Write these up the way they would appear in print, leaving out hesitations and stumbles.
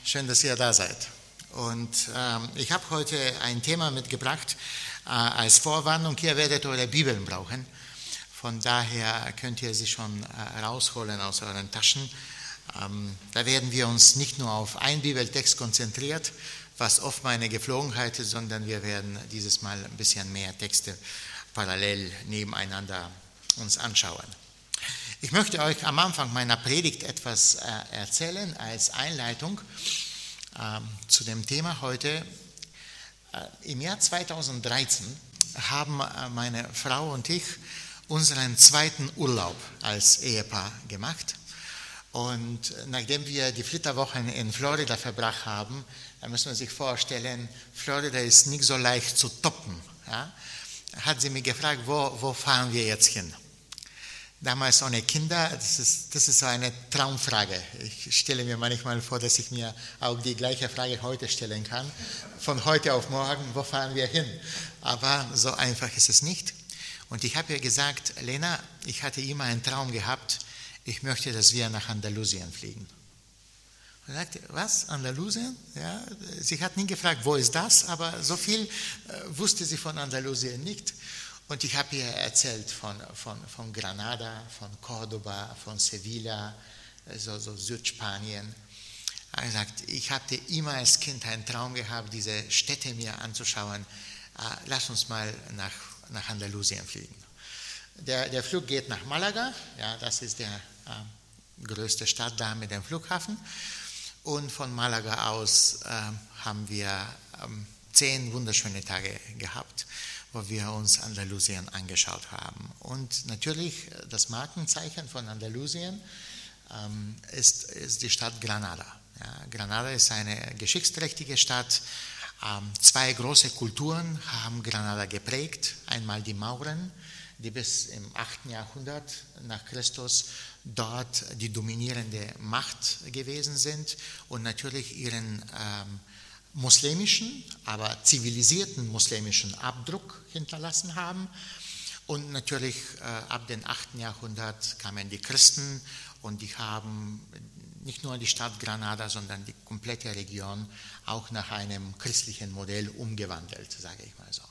Schön, dass ihr da seid. Und ich habe heute ein Thema mitgebracht als Vorwarnung. Ihr werdet eure Bibeln brauchen. Von daher könnt ihr sie schon rausholen aus euren Taschen. Da werden wir uns nicht nur auf einen Bibeltext konzentriert, was oft meine Gepflogenheit ist, sondern wir werden dieses Mal ein bisschen mehr Texte parallel nebeneinander uns anschauen. Ich möchte euch am Anfang meiner Predigt etwas erzählen als Einleitung zu dem Thema heute. Im Jahr 2013 haben meine Frau und ich unseren zweiten Urlaub als Ehepaar gemacht. Und nachdem wir die Flitterwochen in Florida verbracht haben, da muss man sich vorstellen, Florida ist nicht so leicht zu toppen. Ja? Hat sie mich gefragt, wo fahren wir jetzt hin? Damals ohne Kinder, das ist so eine Traumfrage. Ich stelle mir manchmal vor, dass ich mir auch die gleiche Frage heute stellen kann. Von heute auf morgen, wo fahren wir hin? Aber so einfach ist es nicht. Und ich habe ihr gesagt, Lena, ich hatte immer einen Traum gehabt, ich möchte, dass wir nach Andalusien fliegen. Und sagte, was, Andalusien? Ja, sie hat nie gefragt, wo ist das, aber so viel wusste sie von Andalusien nicht. Und ich habe ihr erzählt von Granada, von Cordoba, von Sevilla, so Südspanien. Ich habe gesagt, ich hatte immer als Kind einen Traum gehabt, diese Städte mir anzuschauen. Lass uns mal nach Andalusien fliegen. Der Flug geht nach Malaga, ja, das ist der größte Stadt da mit dem Flughafen. Und von Malaga aus haben wir 10 wunderschöne Tage gehabt, wo wir uns Andalusien angeschaut haben. Und natürlich das Markenzeichen von Andalusien ist die Stadt Granada. Ja, Granada ist eine geschichtsträchtige Stadt. 2 große Kulturen haben Granada geprägt. Einmal die Mauren, die bis im 8. Jahrhundert nach Christus dort die dominierende Macht gewesen sind und natürlich ihren muslimischen, aber zivilisierten muslimischen Abdruck hinterlassen haben. Und natürlich ab dem 8. Jahrhundert kamen die Christen und die haben nicht nur die Stadt Granada, sondern die komplette Region auch nach einem christlichen Modell umgewandelt, sage ich mal so.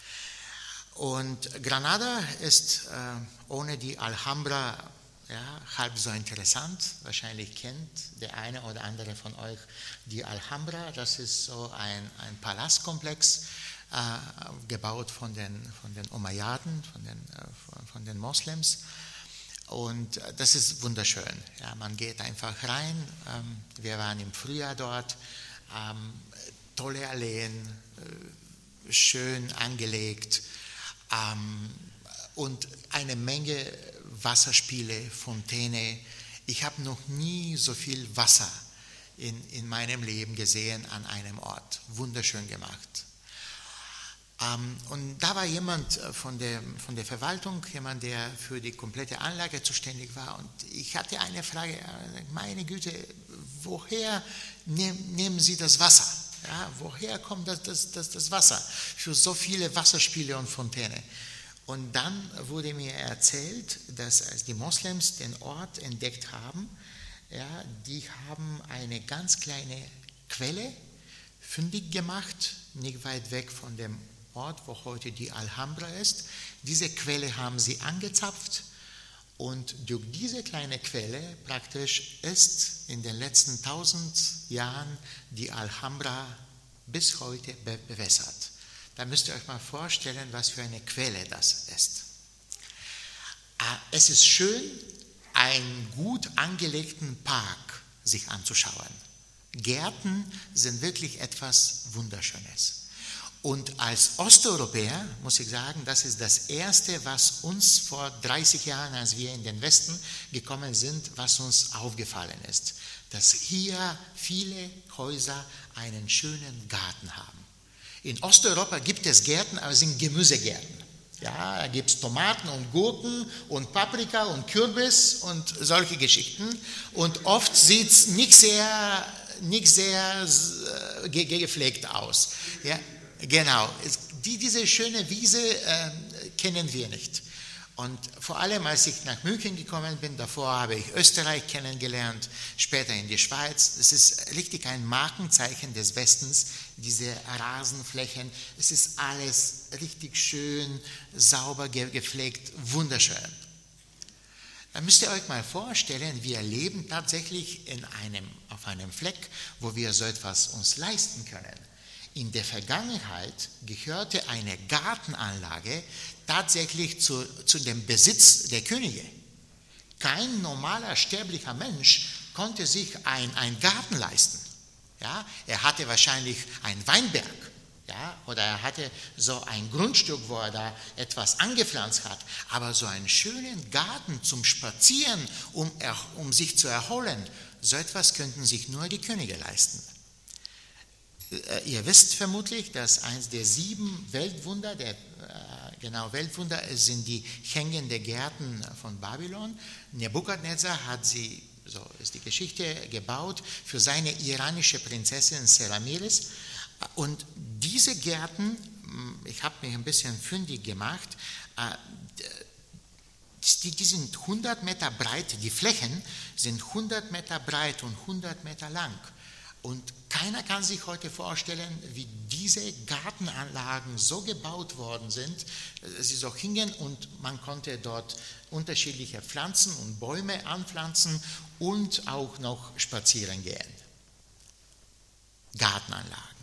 Und Granada ist ohne die Alhambra halb so interessant. Wahrscheinlich kennt der eine oder andere von euch die Alhambra. Das ist so ein Palastkomplex, gebaut von den Umayyaden, von den Moslems. Und das ist wunderschön. Ja, man geht einfach rein. Wir waren im Frühjahr dort. Tolle Alleen, schön angelegt. Und eine Menge Wasserspiele, Fontäne. Ich habe noch nie so viel Wasser in meinem Leben gesehen an einem Ort. Wunderschön gemacht. Und da war jemand von der Verwaltung, jemand, der für die komplette Anlage zuständig war. Und ich hatte eine Frage, meine Güte, woher nehmen Sie das Wasser? Ja, woher kommt das Wasser für so viele Wasserspiele und Fontäne? Und dann wurde mir erzählt, dass als die Moslems den Ort entdeckt haben, ja, die haben eine ganz kleine Quelle fündig gemacht, nicht weit weg von dem Ort, wo heute die Alhambra ist. Diese Quelle haben sie angezapft und durch diese kleine Quelle praktisch ist in den letzten 1000 Jahren die Alhambra bis heute bewässert. Da müsst ihr euch mal vorstellen, was für eine Quelle das ist. Es ist schön, einen gut angelegten Park sich anzuschauen. Gärten sind wirklich etwas Wunderschönes. Und als Osteuropäer muss ich sagen, das ist das Erste, was uns vor 30 Jahren, als wir in den Westen gekommen sind, was uns aufgefallen ist. Dass hier viele Häuser einen schönen Garten haben. In Osteuropa gibt es Gärten, aber es sind Gemüsegärten. Ja, da gibt es Tomaten und Gurken und Paprika und Kürbis und solche Geschichten. Und oft sieht es nicht sehr gepflegt aus. Ja, genau, diese schöne Wiese kennen wir nicht. Und vor allem, als ich nach München gekommen bin, davor habe ich Österreich kennengelernt, später in die Schweiz. Es ist richtig ein Markenzeichen des Westens, diese Rasenflächen. Es ist alles richtig schön, sauber gepflegt, wunderschön. Da müsst ihr euch mal vorstellen, wir leben tatsächlich auf einem Fleck, wo wir so etwas uns leisten können. In der Vergangenheit gehörte eine Gartenanlage tatsächlich zu dem Besitz der Könige. Kein normaler sterblicher Mensch konnte sich einen Garten leisten. Ja? Er hatte wahrscheinlich einen Weinberg, ja? Oder er hatte so ein Grundstück, wo er da etwas angepflanzt hat. Aber so einen schönen Garten zum Spazieren, um sich zu erholen, so etwas könnten sich nur die Könige leisten. Ihr wisst vermutlich, dass eines der 7 Weltwunder, Weltwunder sind die hängenden Gärten von Babylon. Nebukadnezar hat sie, so ist die Geschichte, gebaut für seine iranische Prinzessin Semiramis. Und diese Gärten, ich habe mich ein bisschen fündig gemacht, die sind 100 Meter breit, die Flächen sind 100 Meter breit und 100 Meter lang. Und keiner kann sich heute vorstellen, wie diese Gartenanlagen so gebaut worden sind, sie so hingen und man konnte dort unterschiedliche Pflanzen und Bäume anpflanzen und auch noch spazieren gehen. Gartenanlagen.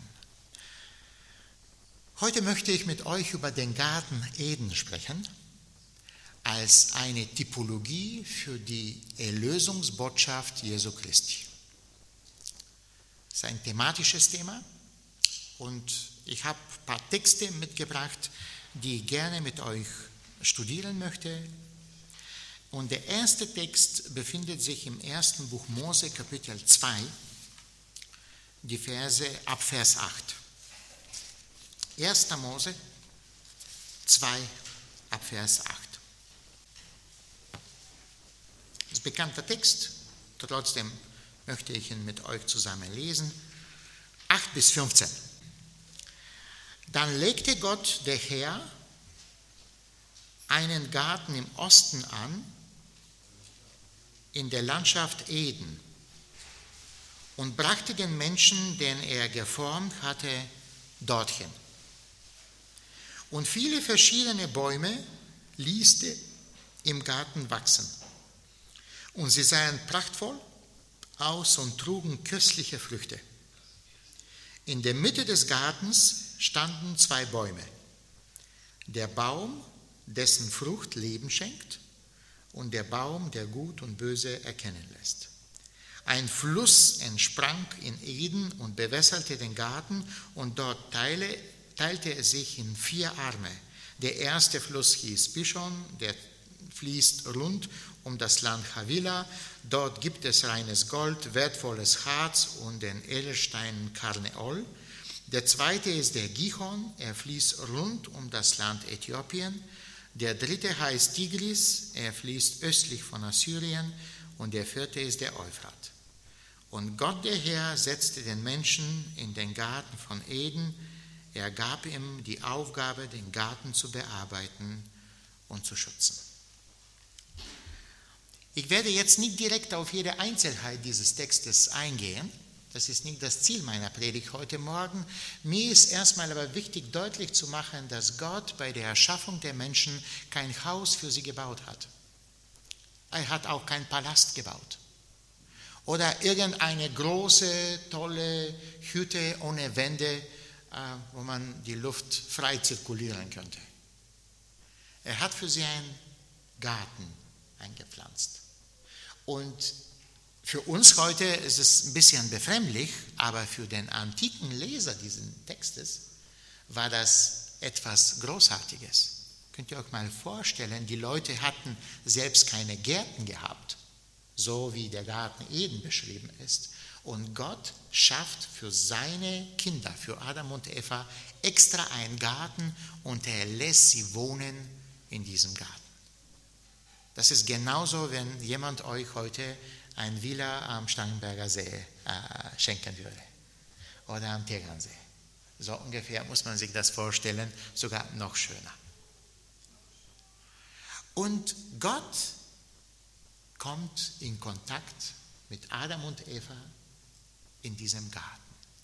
Heute möchte ich mit euch über den Garten Eden sprechen, als eine Typologie für die Erlösungsbotschaft Jesu Christi. Das ist ein thematisches Thema und ich habe ein paar Texte mitgebracht, die ich gerne mit euch studieren möchte. Und der erste Text befindet sich im 1. Buch Mose, Kapitel 2, die Verse ab Vers 8. 1. Mose 2, ab Vers 8. Das ist ein bekannter Text, trotzdem möchte ich ihn mit euch zusammen lesen. 8 bis 15. Dann legte Gott, der Herr, einen Garten im Osten an, in der Landschaft Eden, und brachte den Menschen, den er geformt hatte, dorthin. Und viele verschiedene Bäume ließ er im Garten wachsen. Und sie sahen prachtvoll aus und trugen köstliche Früchte. In der Mitte des Gartens standen 2 Bäume. Der Baum, dessen Frucht Leben schenkt, und der Baum, der Gut und Böse erkennen lässt. Ein Fluss entsprang in Eden und bewässerte den Garten, und dort teilte er sich in 4 Arme. Der erste Fluss hieß Pishon, der fließt rund um das Land Havila. Dort gibt es reines Gold, wertvolles Harz und den Edelstein Karneol. Der zweite ist der Gihon, er fließt rund um das Land Äthiopien. Der dritte heißt Tigris, er fließt östlich von Assyrien. Und der vierte ist der Euphrat. Und Gott der Herr setzte den Menschen in den Garten von Eden. Er gab ihm die Aufgabe, den Garten zu bearbeiten und zu schützen. Ich werde jetzt nicht direkt auf jede Einzelheit dieses Textes eingehen. Das ist nicht das Ziel meiner Predigt heute Morgen. Mir ist erstmal aber wichtig, deutlich zu machen, dass Gott bei der Erschaffung der Menschen kein Haus für sie gebaut hat. Er hat auch keinen Palast gebaut. Oder irgendeine große, tolle Hütte ohne Wände, wo man die Luft frei zirkulieren könnte. Er hat für sie einen Garten eingepflanzt. Und für uns heute ist es ein bisschen befremdlich, aber für den antiken Leser dieses Textes war das etwas Großartiges. Könnt ihr euch mal vorstellen, die Leute hatten selbst keine Gärten gehabt, so wie der Garten Eden beschrieben ist. Und Gott schafft für seine Kinder, für Adam und Eva, extra einen Garten und er lässt sie wohnen in diesem Garten. Das ist genauso, wenn jemand euch heute ein Villa am Starnberger See schenken würde oder am Tegernsee. So ungefähr muss man sich das vorstellen, sogar noch schöner. Und Gott kommt in Kontakt mit Adam und Eva in diesem Garten.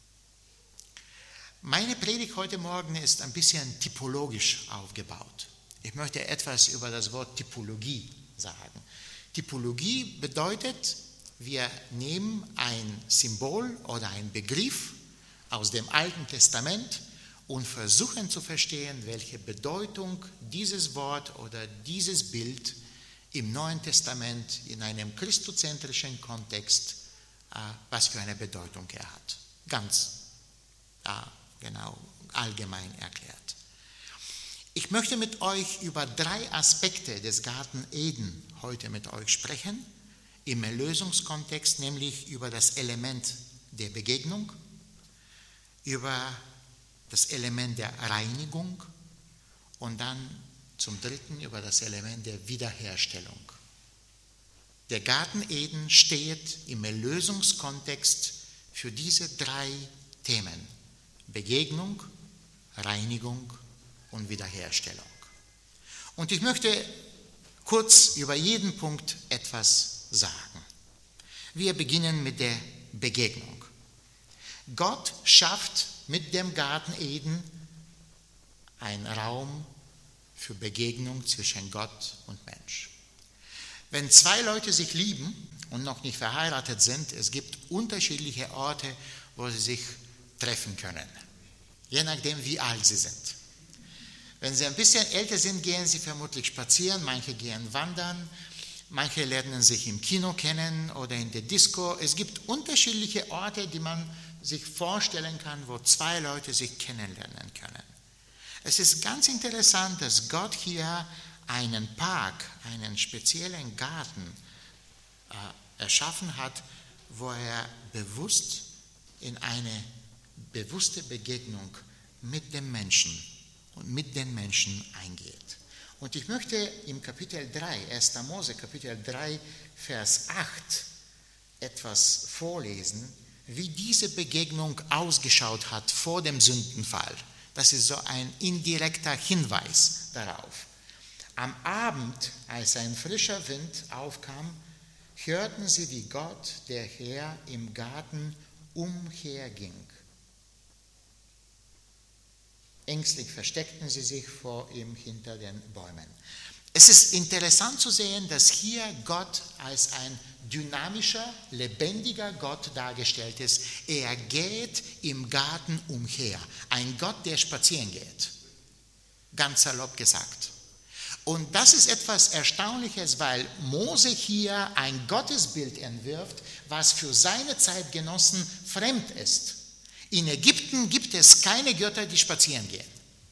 Meine Predigt heute Morgen ist ein bisschen typologisch aufgebaut. Ich möchte etwas über das Wort Typologie sagen. Typologie bedeutet, wir nehmen ein Symbol oder einen Begriff aus dem Alten Testament und versuchen zu verstehen, welche Bedeutung dieses Wort oder dieses Bild im Neuen Testament in einem christozentrischen Kontext, was für eine Bedeutung er hat. Ganz genau allgemein erklärt. Ich möchte mit euch über 3 Aspekte des Garten Eden heute mit euch sprechen, im Erlösungskontext, nämlich über das Element der Begegnung, über das Element der Reinigung und dann zum Dritten über das Element der Wiederherstellung. Der Garten Eden steht im Erlösungskontext für diese 3 Themen: Begegnung, Reinigung und Wiederherstellung. Und ich möchte kurz über jeden Punkt etwas sagen. Wir beginnen mit der Begegnung. Gott schafft mit dem Garten Eden einen Raum für Begegnung zwischen Gott und Mensch. Wenn 2 Leute sich lieben und noch nicht verheiratet sind, es gibt unterschiedliche Orte, wo sie sich treffen können, je nachdem, wie alt sie sind. Wenn sie ein bisschen älter sind, gehen sie vermutlich spazieren, manche gehen wandern, manche lernen sich im Kino kennen oder in der Disco. Es gibt unterschiedliche Orte, die man sich vorstellen kann, wo 2 Leute sich kennenlernen können. Es ist ganz interessant, dass Gott hier einen Park, einen speziellen Garten erschaffen hat, wo er bewusst in eine bewusste Begegnung mit dem Menschen und mit den Menschen eingeht. Und ich möchte im Kapitel 3, 1. Mose, Kapitel 3, Vers 8 etwas vorlesen, wie diese Begegnung ausgeschaut hat vor dem Sündenfall. Das ist so ein indirekter Hinweis darauf. Am Abend, als ein frischer Wind aufkam, hörten sie, wie Gott, der Herr, im Garten umherging. Ängstlich versteckten sie sich vor ihm hinter den Bäumen. Es ist interessant zu sehen, dass hier Gott als ein dynamischer, lebendiger Gott dargestellt ist. Er geht im Garten umher. Ein Gott, der spazieren geht. Ganz salopp gesagt. Und das ist etwas Erstaunliches, weil Mose hier ein Gottesbild entwirft, was für seine Zeitgenossen fremd ist. In Ägypten gibt es keine Götter, die spazieren gehen.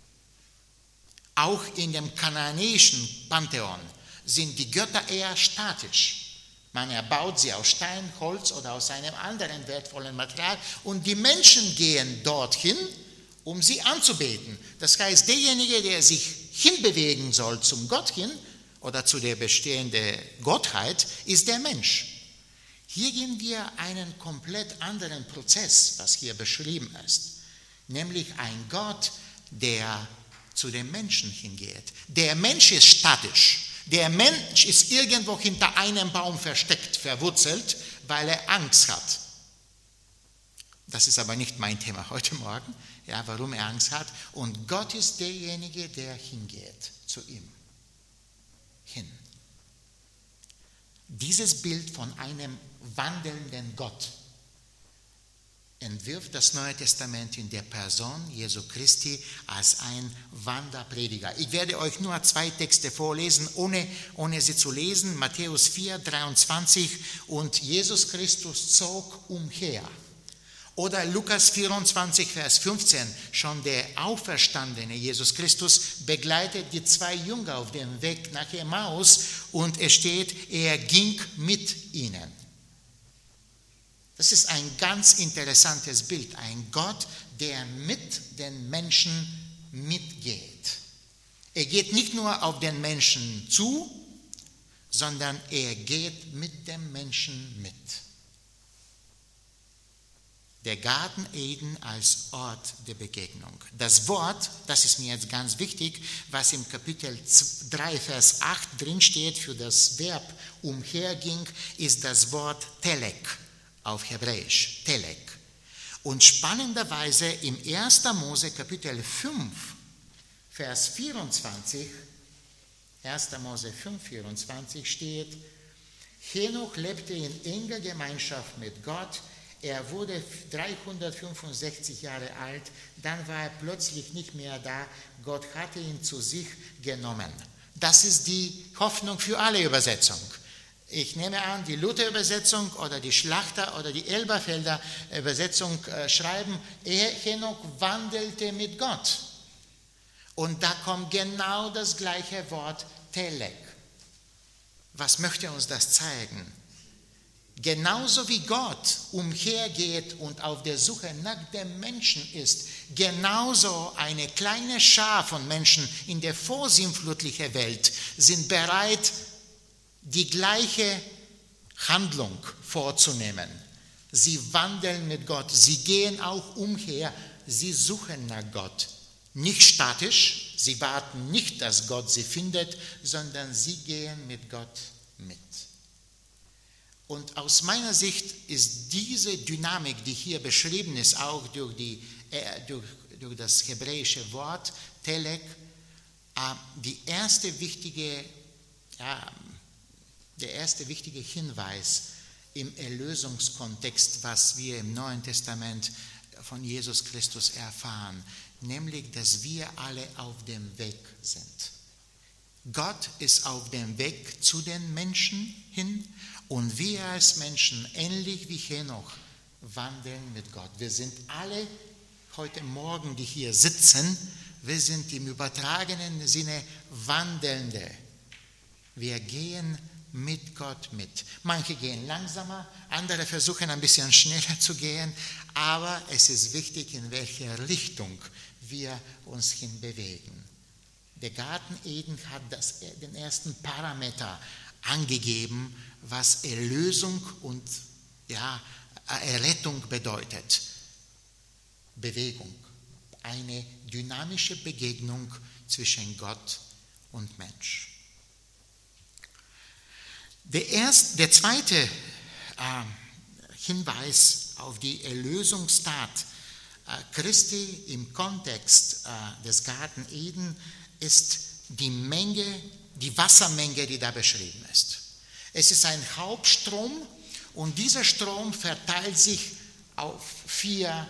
Auch in dem kanaanäischen Pantheon sind die Götter eher statisch. Man erbaut sie aus Stein, Holz oder aus einem anderen wertvollen Material und die Menschen gehen dorthin, um sie anzubeten. Das heißt, derjenige, der sich hinbewegen soll zum Gott hin oder zu der bestehenden Gottheit, ist der Mensch. Hier gehen wir einen komplett anderen Prozess, was hier beschrieben ist, nämlich ein Gott, der zu dem Menschen hingeht. Der Mensch ist statisch. Der Mensch ist irgendwo hinter einem Baum versteckt, verwurzelt, weil er Angst hat. Das ist aber nicht mein Thema heute Morgen, ja, warum er Angst hat. Und Gott ist derjenige, der hingeht zu ihm. Hin. Dieses Bild von einem wandelnden Gott entwirft das Neue Testament in der Person Jesu Christi als ein Wanderprediger. Ich werde euch nur 2 Texte vorlesen, ohne sie zu lesen. Matthäus 4, 23 und Jesus Christus zog umher. Oder Lukas 24, Vers 15, schon der auferstandene Jesus Christus begleitet die 2 Jünger auf dem Weg nach Emmaus und es steht, er ging mit ihnen. Das ist ein ganz interessantes Bild, ein Gott, der mit den Menschen mitgeht. Er geht nicht nur auf den Menschen zu, sondern er geht mit dem Menschen mit. Der Garten Eden als Ort der Begegnung. Das Wort, das ist mir jetzt ganz wichtig, was im Kapitel 3, Vers 8 drinsteht für das Verb umherging, ist das Wort Telek auf Hebräisch. Telek. Und spannenderweise im 1. Mose Kapitel 5, Vers 24, 1. Mose 5, 24 steht, Henoch lebte in enger Gemeinschaft mit Gott. Er wurde 365 Jahre alt, dann war er plötzlich nicht mehr da. Gott hatte ihn zu sich genommen. Das ist die Hoffnung für alle Übersetzungen. Ich nehme an, die Luther-Übersetzung oder die Schlachter oder die Elberfelder Übersetzung schreiben, Henoch wandelte mit Gott. Und da kommt genau das gleiche Wort Telek. Was möchte uns das zeigen? Genauso wie Gott umhergeht und auf der Suche nach dem Menschen ist, genauso eine kleine Schar von Menschen in der vorsintflutlichen Welt sind bereit, die gleiche Handlung vorzunehmen. Sie wandeln mit Gott, sie gehen auch umher, sie suchen nach Gott. Nicht statisch, sie warten nicht, dass Gott sie findet, sondern sie gehen mit Gott mit. Und aus meiner Sicht ist diese Dynamik, die hier beschrieben ist, auch durch das hebräische Wort Telek, der erste wichtige Hinweis im Erlösungskontext, was wir im Neuen Testament von Jesus Christus erfahren, nämlich, dass wir alle auf dem Weg sind. Gott ist auf dem Weg zu den Menschen hin und wir als Menschen, ähnlich wie Henoch, wandeln mit Gott. Wir sind alle heute Morgen, die hier sitzen, wir sind im übertragenen Sinne Wandelnde. Wir gehen mit Gott mit. Manche gehen langsamer, andere versuchen ein bisschen schneller zu gehen, aber es ist wichtig, in welche Richtung wir uns hinbewegen. Der Garten Eden hat den ersten Parameter angegeben, was Erlösung und Errettung bedeutet. Bewegung, eine dynamische Begegnung zwischen Gott und Mensch. Der zweite Hinweis auf die Erlösungstat Christi im Kontext des Garten Eden ist die Wassermenge, die da beschrieben ist. Es ist ein Hauptstrom und dieser Strom verteilt sich auf 4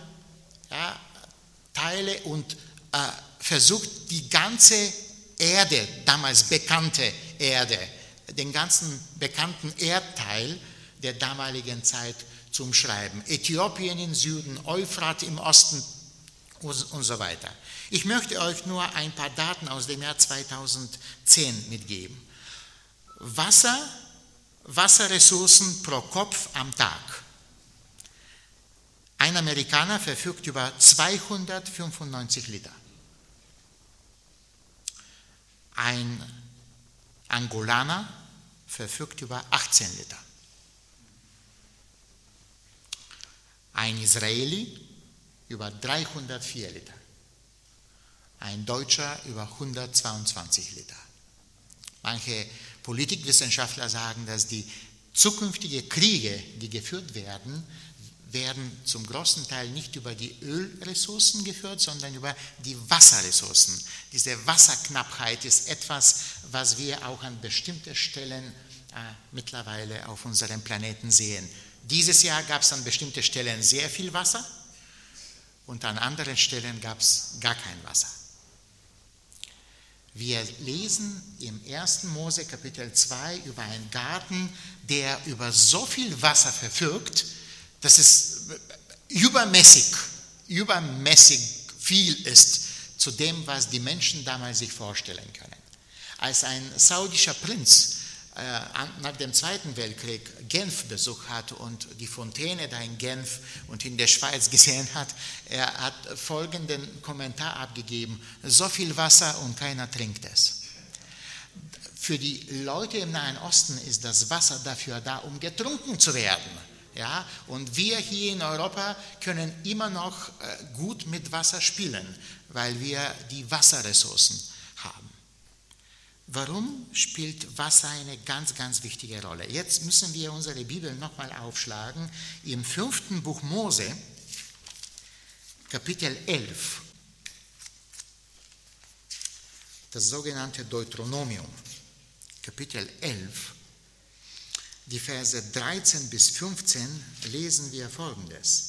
Teile und versucht die ganze Erde, damals bekannte Erde, den ganzen bekannten Erdteil der damaligen Zeit zu umschreiben. Äthiopien im Süden, Euphrat im Osten und so weiter. Ich möchte euch nur ein paar Daten aus dem Jahr 2010 mitgeben. Wasserressourcen pro Kopf am Tag. Ein Amerikaner verfügt über 295 Liter. Ein Angolaner verfügt über 18 Liter. Ein Israeli über 304 Liter. Ein Deutscher über 122 Liter. Manche Politikwissenschaftler sagen, dass die zukünftigen Kriege, die geführt werden zum großen Teil nicht über die Ölressourcen geführt, sondern über die Wasserressourcen. Diese Wasserknappheit ist etwas, was wir auch an bestimmten Stellen mittlerweile auf unserem Planeten sehen. Dieses Jahr gab es an bestimmten Stellen sehr viel Wasser und an anderen Stellen gab es gar kein Wasser. Wir lesen im 1. Mose Kapitel 2 über einen Garten, der über so viel Wasser verfügt, dass es übermäßig viel ist zu dem, was die Menschen damals sich vorstellen können. Als ein saudischer Prinz nach dem Zweiten Weltkrieg Genf besucht hat und die Fontäne da in Genf und in der Schweiz gesehen hat, er hat folgenden Kommentar abgegeben: So viel Wasser und keiner trinkt es. Für die Leute im Nahen Osten ist das Wasser dafür da, um getrunken zu werden. Ja? Und wir hier in Europa können immer noch gut mit Wasser spielen, weil wir die Wasserressourcen haben. Warum spielt Wasser eine ganz, ganz wichtige Rolle? Jetzt müssen wir unsere Bibel nochmal aufschlagen. Im 5. Buch Mose, Kapitel 11, das sogenannte Deuteronomium, Kapitel 11, die Verse 13 bis 15, lesen wir Folgendes.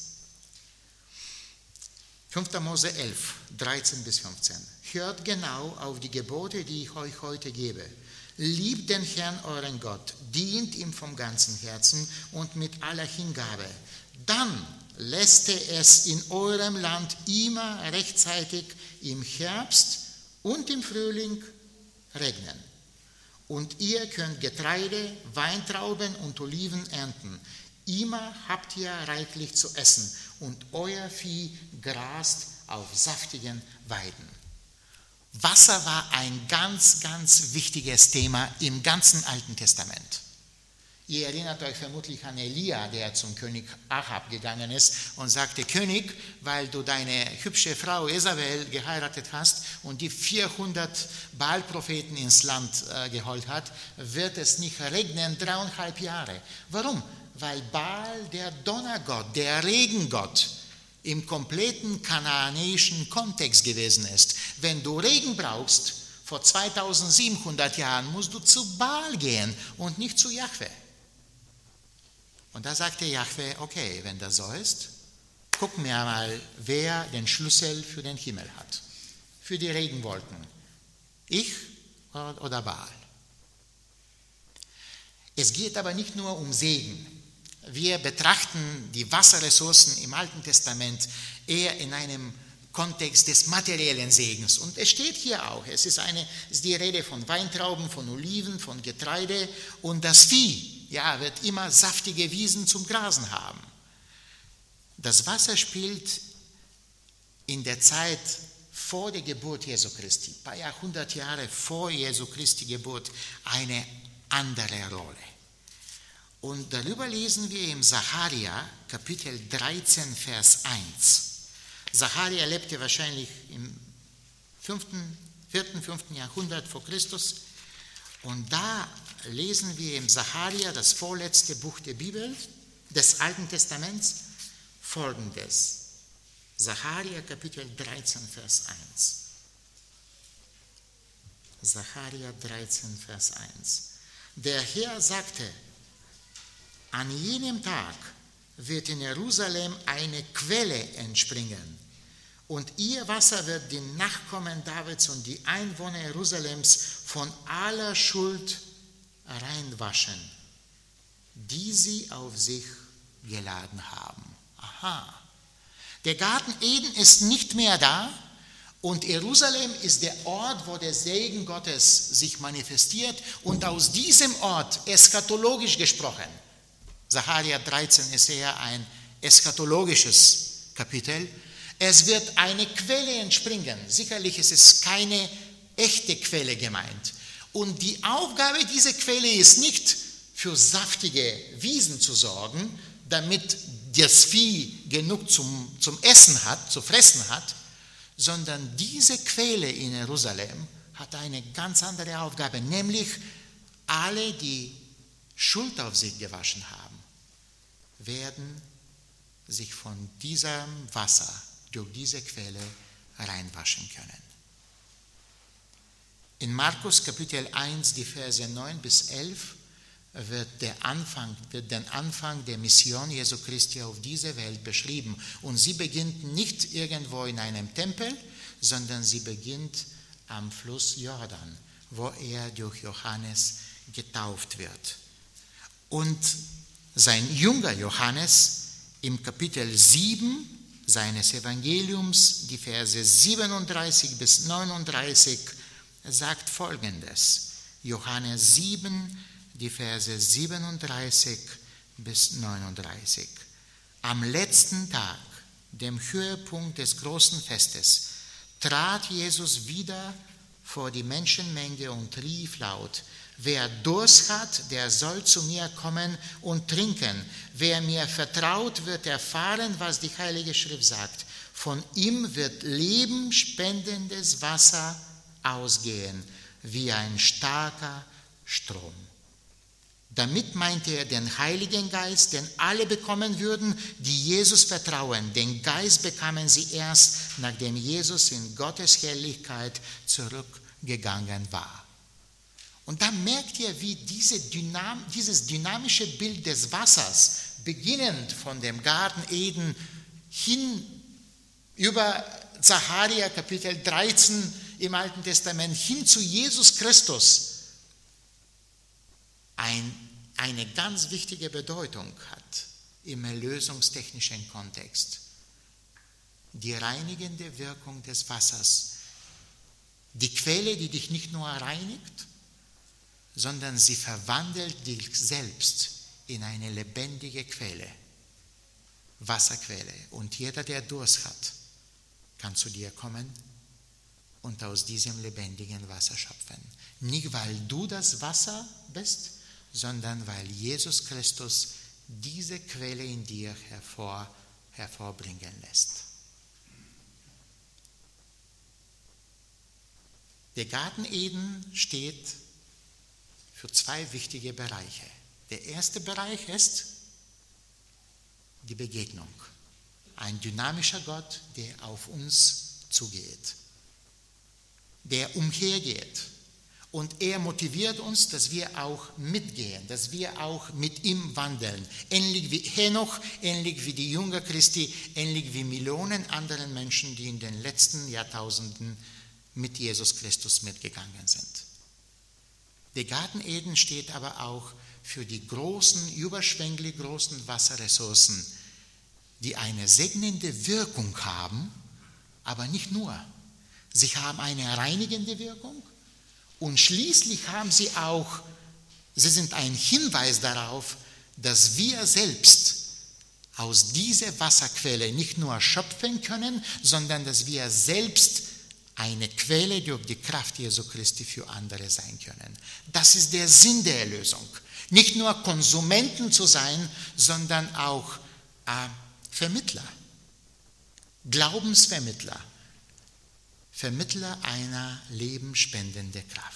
5. Mose 11, 13 bis 15. Hört genau auf die Gebote, die ich euch heute gebe. Liebt den Herrn, euren Gott, dient ihm vom ganzen Herzen und mit aller Hingabe. Dann lässt er es in eurem Land immer rechtzeitig im Herbst und im Frühling regnen. Und ihr könnt Getreide, Weintrauben und Oliven ernten. Immer habt ihr reichlich zu essen und euer Vieh grast auf saftigen Weiden. Wasser war ein ganz, ganz wichtiges Thema im ganzen Alten Testament. Ihr erinnert euch vermutlich an Elia, der zum König Ahab gegangen ist und sagte: König, weil du deine hübsche Frau Isabel geheiratet hast und die 400 Baal-Propheten ins Land geholt hat, wird es nicht regnen 3,5 Jahre. Warum? Weil Baal der Donnergott, der Regengott im kompletten kanaanäischen Kontext gewesen ist. Wenn du Regen brauchst, vor 2700 Jahren musst du zu Baal gehen und nicht zu Jahwe. Und da sagte Jahwe: okay, wenn das so ist, gucken wir mal, wer den Schlüssel für den Himmel hat, für die Regenwolken. Ich oder Baal? Es geht aber nicht nur um Segen. Wir betrachten die Wasserressourcen im Alten Testament eher in einem Kontext des materiellen Segens. Und es steht hier auch, es ist die Rede von Weintrauben, von Oliven, von Getreide, und das Vieh, ja, wird immer saftige Wiesen zum Grasen haben. Das Wasser spielt in der Zeit vor der Geburt Jesu Christi, ein paar Jahrhundert Jahre vor Jesu Christi Geburt, eine andere Rolle. Und darüber lesen wir im Sacharja, Kapitel 13, Vers 1. Sacharja lebte wahrscheinlich im 4., 5. Jahrhundert vor Christus. Und da lesen wir im Sacharja, das vorletzte Buch der Bibel, des Alten Testaments, Folgendes. Sacharja, Kapitel 13, Vers 1. Sacharja 13, Vers 1. Der Herr sagte: An jenem Tag wird in Jerusalem eine Quelle entspringen, und ihr Wasser wird die Nachkommen Davids und die Einwohner Jerusalems von aller Schuld reinwaschen, die sie auf sich geladen haben. Aha. Der Garten Eden ist nicht mehr da, und Jerusalem ist der Ort, wo der Segen Gottes sich manifestiert, und aus diesem Ort, eschatologisch gesprochen, Sacharja 13 ist eher ein eschatologisches Kapitel, es wird eine Quelle entspringen. Sicherlich ist es keine echte Quelle gemeint. Und die Aufgabe dieser Quelle ist nicht, für saftige Wiesen zu sorgen, damit das Vieh genug zum Essen hat, zu fressen hat, sondern diese Quelle in Jerusalem hat eine ganz andere Aufgabe, nämlich alle, die Schuld auf sich gewaschen haben, werden sich von diesem Wasser durch diese Quelle reinwaschen können. In Markus Kapitel 1, die Verse 9 bis 11, wird der Anfang der Mission Jesu Christi auf dieser Welt beschrieben. Und sie beginnt nicht irgendwo in einem Tempel, sondern sie beginnt am Fluss Jordan, wo er durch Johannes getauft wird. Und sein Jünger Johannes im Kapitel 7 seines Evangeliums, die Verse 37 bis 39, sagt Folgendes. Johannes 7, die Verse 37 bis 39. Am letzten Tag, dem Höhepunkt des großen Festes, trat Jesus wieder vor die Menschenmenge und rief laut: Wer Durst hat, der soll zu mir kommen und trinken. Wer mir vertraut, wird erfahren, was die Heilige Schrift sagt. Von ihm wird lebenspendendes Wasser ausgehen, wie ein starker Strom. Damit meinte er den Heiligen Geist, den alle bekommen würden, die Jesus vertrauen. Den Geist bekamen sie erst, nachdem Jesus in Gottes Herrlichkeit zurückgegangen war. Und da merkt ihr, wie dieses dynamische Bild des Wassers, beginnend von dem Garten Eden hin über Sacharja Kapitel 13 im Alten Testament hin zu Jesus Christus, eine ganz wichtige Bedeutung hat im erlösungstechnischen Kontext. Die reinigende Wirkung des Wassers. Die Quelle, die dich nicht nur reinigt, sondern sie verwandelt dich selbst in eine lebendige Quelle, Wasserquelle. Und jeder, der Durst hat, kann zu dir kommen und aus diesem lebendigen Wasser schöpfen. Nicht, weil du das Wasser bist, sondern weil Jesus Christus diese Quelle in dir hervorbringen lässt. Der Garten Eden steht für zwei wichtige Bereiche. Der erste Bereich ist die Begegnung. Ein dynamischer Gott, der auf uns zugeht, der umhergeht. Und er motiviert uns, dass wir auch mitgehen, dass wir auch mit ihm wandeln. Ähnlich wie Henoch, ähnlich wie die Jünger Christi, ähnlich wie Millionen anderen Menschen, die in den letzten Jahrtausenden mit Jesus Christus mitgegangen sind. Der Garten Eden steht aber auch für die großen, überschwänglich großen Wasserressourcen, die eine segnende Wirkung haben, aber nicht nur. Sie haben eine reinigende Wirkung und schließlich sie sind ein Hinweis darauf, dass wir selbst aus dieser Wasserquelle nicht nur schöpfen können, sondern dass wir selbst eine Quelle durch die Kraft Jesu Christi für andere sein können. Das ist der Sinn der Erlösung. Nicht nur Konsumenten zu sein, sondern auch Vermittler, Glaubensvermittler, Vermittler einer lebensspendenden Kraft.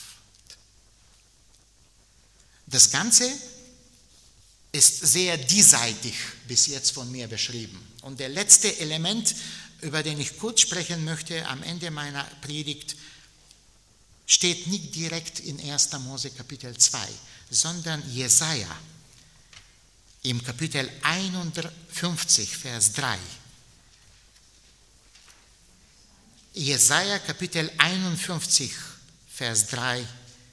Das Ganze ist sehr diesseitig bis jetzt von mir beschrieben. Und der letzte Element, über den ich kurz sprechen möchte am Ende meiner Predigt, steht nicht direkt in 1. Mose Kapitel 2, sondern Jesaja im Kapitel 51, Vers 3. Jesaja Kapitel 51, Vers 3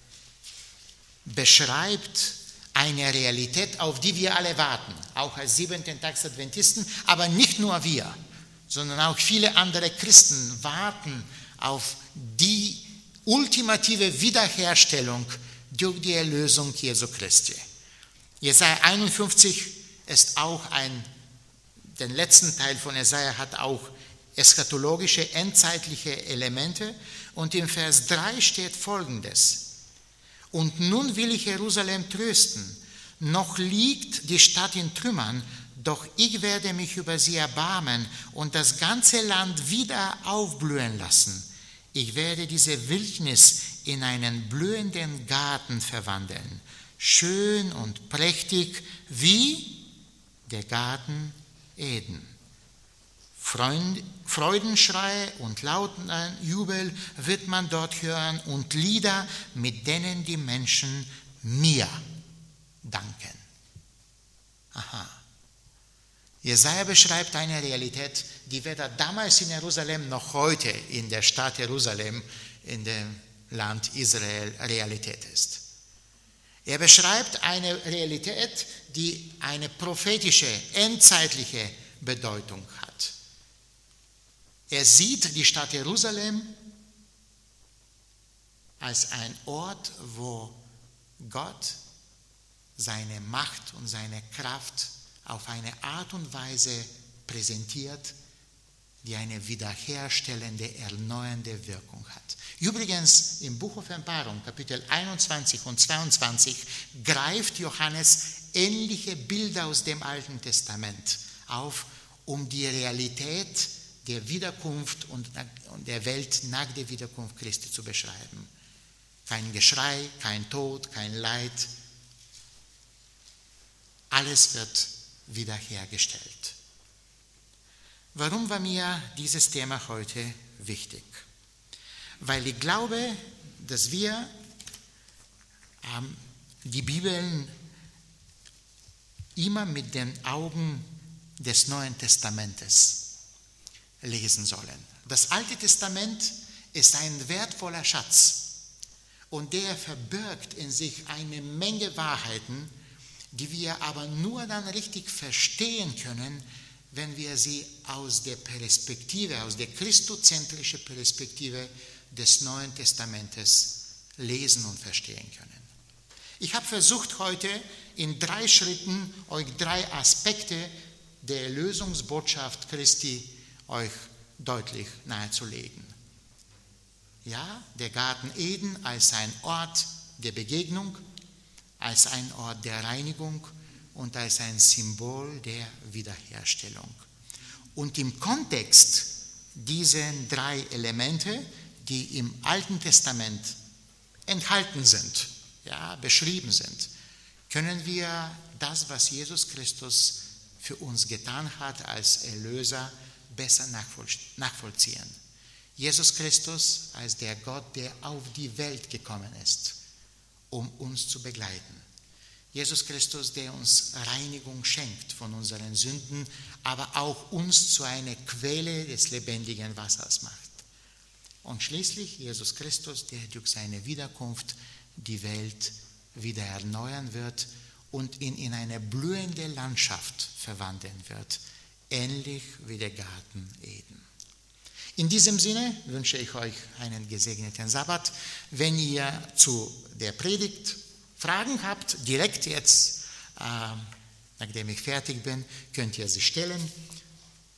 beschreibt eine Realität, auf die wir alle warten, auch als Siebenten-Tags-Adventisten, aber nicht nur wir, sondern auch viele andere Christen warten auf die ultimative Wiederherstellung durch die Erlösung Jesu Christi. Jesaja 51 ist auch den letzten Teil von Jesaja hat auch eschatologische, endzeitliche Elemente. Und im Vers 3 steht Folgendes: Und nun will ich Jerusalem trösten. Noch liegt die Stadt in Trümmern, doch ich werde mich über sie erbarmen und das ganze Land wieder aufblühen lassen. Ich werde diese Wildnis in einen blühenden Garten verwandeln, schön und prächtig wie der Garten Eden. Freudenschreie und lauten Jubel wird man dort hören und Lieder, mit denen die Menschen mir danken. Aha. Jesaja beschreibt eine Realität, die weder damals in Jerusalem noch heute in der Stadt Jerusalem, in dem Land Israel, Realität ist. Er beschreibt eine Realität, die eine prophetische, endzeitliche Bedeutung hat. Er sieht die Stadt Jerusalem als ein Ort, wo Gott seine Macht und seine Kraft auf eine Art und Weise präsentiert, die eine wiederherstellende, erneuernde Wirkung hat. Übrigens im Buch Offenbarung, Kapitel 21 und 22, greift Johannes ähnliche Bilder aus dem Alten Testament auf, um die Realität der Wiederkunft und der Welt nach der Wiederkunft Christi zu beschreiben. Kein Geschrei, kein Tod, kein Leid. Alles wird wiederhergestellt. Warum war mir dieses Thema heute wichtig? Weil ich glaube, dass wir die Bibel immer mit den Augen des Neuen Testamentes lesen sollen. Das Alte Testament ist ein wertvoller Schatz und der verbirgt in sich eine Menge Wahrheiten, die wir aber nur dann richtig verstehen können, wenn wir sie aus der Perspektive, aus der christozentrischen Perspektive des Neuen Testamentes lesen und verstehen können. Ich habe versucht, heute in 3 Schritten euch 3 Aspekte der Erlösungsbotschaft Christi euch deutlich nahezulegen. Ja, der Garten Eden als ein Ort der Begegnung, als ein Ort der Reinigung und als ein Symbol der Wiederherstellung. Und im Kontext dieser 3 Elemente, die im Alten Testament enthalten sind, ja, beschrieben sind, können wir das, was Jesus Christus für uns getan hat als Erlöser, besser nachvollziehen. Jesus Christus als der Gott, der auf die Welt gekommen ist, um uns zu begleiten. Jesus Christus, der uns Reinigung schenkt von unseren Sünden, aber auch uns zu einer Quelle des lebendigen Wassers macht. Und schließlich Jesus Christus, der durch seine Wiederkunft die Welt wieder erneuern wird und ihn in eine blühende Landschaft verwandeln wird, ähnlich wie der Garten Eden. In diesem Sinne wünsche ich euch einen gesegneten Sabbat. Wenn ihr zu der Predigt Fragen habt, direkt jetzt, nachdem ich fertig bin, könnt ihr sie stellen.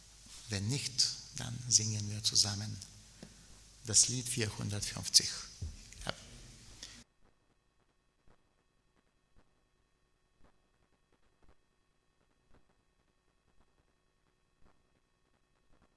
Wenn nicht, dann singen wir zusammen das Lied 450.